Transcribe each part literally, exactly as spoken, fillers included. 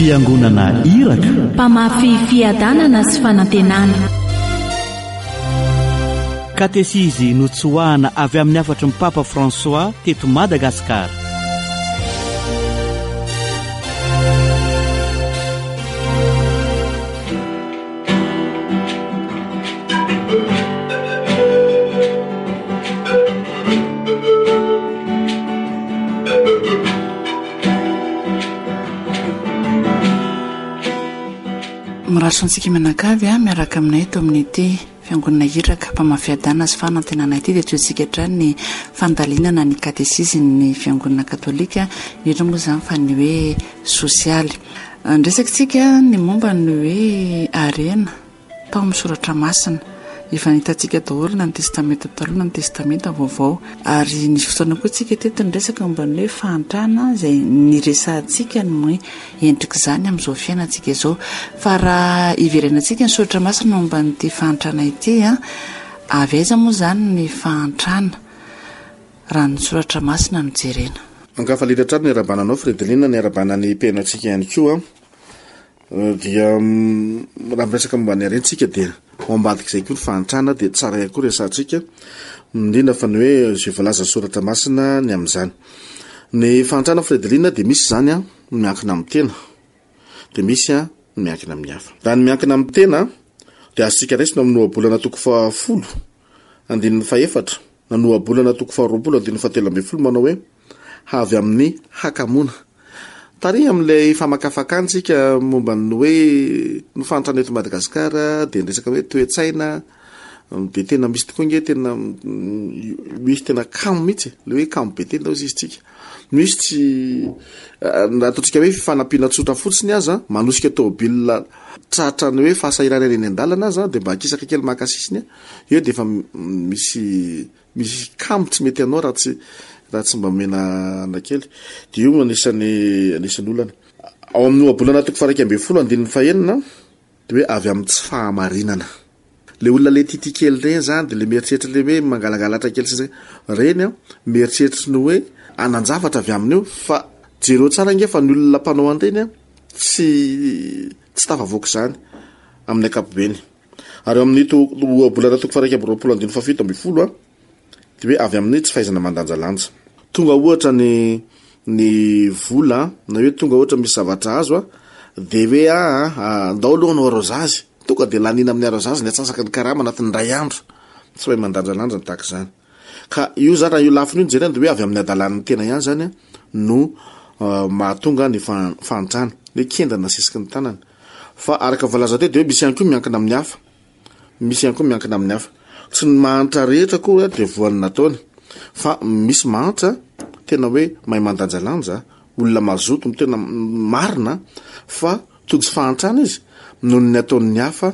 fiangonana iraka, mpamafy fiadanana sy fanantenana. Katesizy notsoahana avy amin'ny afatry ny Papa François teto Madagasikara. Mirasantsika menakavy a miaraka aminay eto amin'ny ity fiangonana iraka mpamafiadana sy fanantenana ity dia toetsika hatrany ny fandalinana ny katesiziny fiangonana katolika indrindra moa zany fa ny hoe sosialy. Andresakitsika ny momba ny hoe arena tao amin'ny soratra masina efa nitatsika daholo na ny testamenta taloha na ny testamenta vaovao, ary nisy fotoana koa tsika teto nyresaka momba ny hoe fahantrana izay niresantsika ny hoe endrika izany amin'izao fiainantsika izao. Fa raha iverenantsika ny soratra masina momba nyity fahantrana ity a, avy aiza moa zany ny fahantrana raha ny soratra masina no jerena. Ankafalitra trano ny arabananao Fredelina, ny arabanany mpiainantsika ihany koa dia raha miresaka momba ny arentsika dia oambadika izay koa ny fahantrana dia tsara ihany koa resantsika indrindra fa ny hoe zay voalaza soratra masina ny amin'izany. Ny fahantrana Fredelina dia misy zany a miankina amin'ny tena, dia misy a miankina amin'ny hafa. Raha ny miankina amin'ny tena dia azontsika raisina amin'ny nohabolana toko fahafolo andininy faefatra na nohabolana toko faharoapolo andininy fahatelo ambin'ny folo manao hoe havy amin'ny hakamona. Tary amin'ilay famakafakansika momba ny hoe ny fahantrana eto Madagasikara dia resaka hoe toe-tsaina dia tena misy tokoa nge tena misy tena kamo mihitsy, le hoe kamo be tena izy tsika. Misy tsy ataontsika hoe fanampiana tsotra fotsiny aza manosika tômôbila tratra ny hoe fahasahiranana eny an-dalana aza dia mba akisaka kely makasisiny eo dia efa misy misy kamo tsy mety anao raha tsy raha tsy mba mena anakely. Dia io anisany anisany olana ao amin'ny nohabolana toko faha raika ambin'ny folo andininy fahaenina dia hoe avy amin'ny tsy fahamarinana. Le olona le tity kely reny zany dia le mieritreritra le hoe mangalagalatra kely sy reny a, mieritreritra ny hoe anan-javatra avy amin'io, fa jereo tsara nge fa ny olona mpanao an-teny a tsy tsy tafavoaka izany amin'ny ankapobeny. Ary ao amin'ny nohabolana toko faha raika amby roapolo andininy fahafito ambin'ny folo a dia hoe avy amin'ny tsy fahaizana mandanjalanja. Tonga ohatra ny ny vola na hoe tonga ohatra misy zavatra azo a dia hoe a andao aloha no arozazy tonga dia lanina amin'ny arozazy ny atsasaka ny karama anatin'ny ray andro, tsy hoe mandanjalanja ny tahaka izany. Ka io zany raha io lafiny io jerena dia hoe avy amin'ny adalan'ny tena ihany zany no uh, mahatonga ny fahantrana ny kendana sisika ny tanana. Fa araka voalaza teo dia hoe misy ihany koa miankina amin'ny hafa, misy ihany koa miankina amin'ny hafa. Tsy ny mahantra rehetra koa dia voan'ny nataony, fa misy mahantra tena hoe mahay mandanjalanja, olona mazoto tena marina, fa tojo fahantrana izy noho ny ataon'ny hafa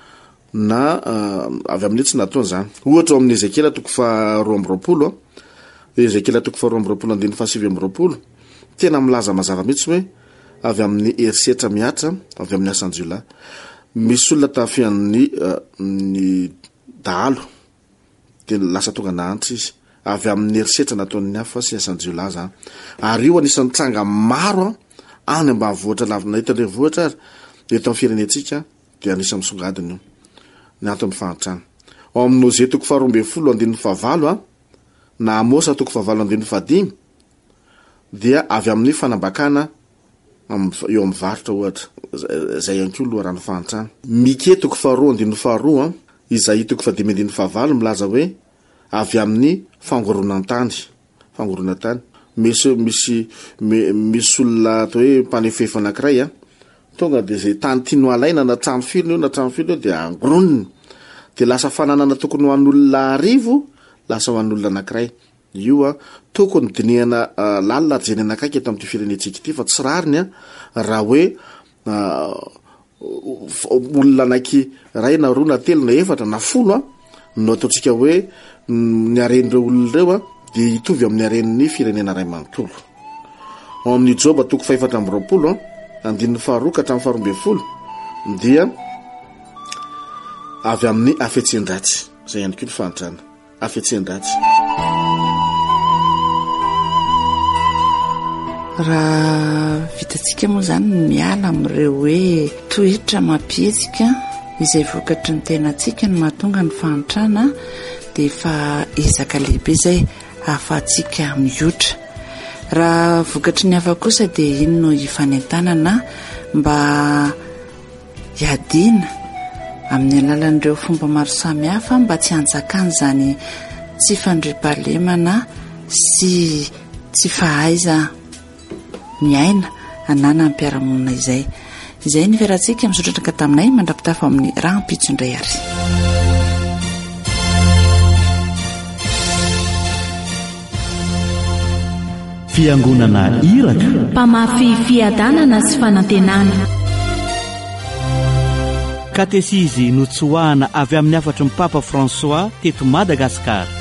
na uh, avy amin'ny tsy nataony zany. Ohatra ao amin'ny Ezekela toko faha roa amby roapolo, Ezekela toko faha roa amby roapolo andininy fahasivy amby roapolo, tena milaza mazava mihitsy hoe avy amin'ny herisetra miatra avy amin'ny asanjiolahy. Misy olona tafian'ny uh, ny dahalo dia lasa tonga nahantra izy avy amin'ny herisetra nataon'ny hafa sy asanjiolahy zany. Ary io anisan'ny tranga maro any ambanivohitra lavina eto andrenivohitra ary eto amin'ny firenentsika dia anisan'ny misongadiny io ny ato amin'ny fahantrana. Ao amin'ny Oze toko faha roa ambin'ny folo andininy fahavalo a na Amosa toko fahavalo andininy fahadimy dia avy amin'ny fanambakana eo amin'ny varotra ohatra izay ihany koa loharano fahantrana. Mike toko faharoa andininy faharoa a, Izay toko fahadimy andininy fahavalo milaza hoe avy amin'ny fangoronan-tany, fangoronan-tany. Misy misy misy olona atao hoe mpanefefa anankiray a, tonga dia izay tany tiano alaina na trano filona io na trano filona io dia angoroniny, dia lasa fananana tokony ho an'olona arivo lasa ho an'olona anankiray. Io a tokony dinihana uh, lalina jeny anakaiky eto amin'ity firenentsika ity, fa tsy rariny a raha hoe uh, olona anaki ray na roa na telo na efatra na folo a no ataontsika hoe ny aren'ireo olona ireo a dia hitovy amin'ny aren'ny firenena ray manontolo. Ao amin'ny Joba toko faefatra amby roapolo andininy faharoa ka hatramin'ny faharoa ambin'ny folo dia avy amin'ny afetsen-dratsy. Zay ihany koa ny fahantrana, afetsen-dratsy. raha vitantsika moa zany miala amin'ireo hoe toetra mampietsika izay vokatry ny tenantsika no mahatonga ny fahantrana dia efa ezaka lehibe izay ahafahantsika miotra. Raha vokatry ny hafa kosa dia iny no hifanentanana mba hiadiana amin'ny alalan'ireo fomba maro samihafa mba tsy hanjakany zany tsy fandriampahalemana sy tsy fahaiza miaina anana ny mpiaramonina izay. Izay ny fiarahantsika misotratraka taminay mandrapitafa amin'ny raha ampitso indray ary. Fiangonana Iraka, mpamafy fiadanana sy fanantenana. Katesizy notsoahana avy amin'ny afatry ny Papa François teto Madagasikara.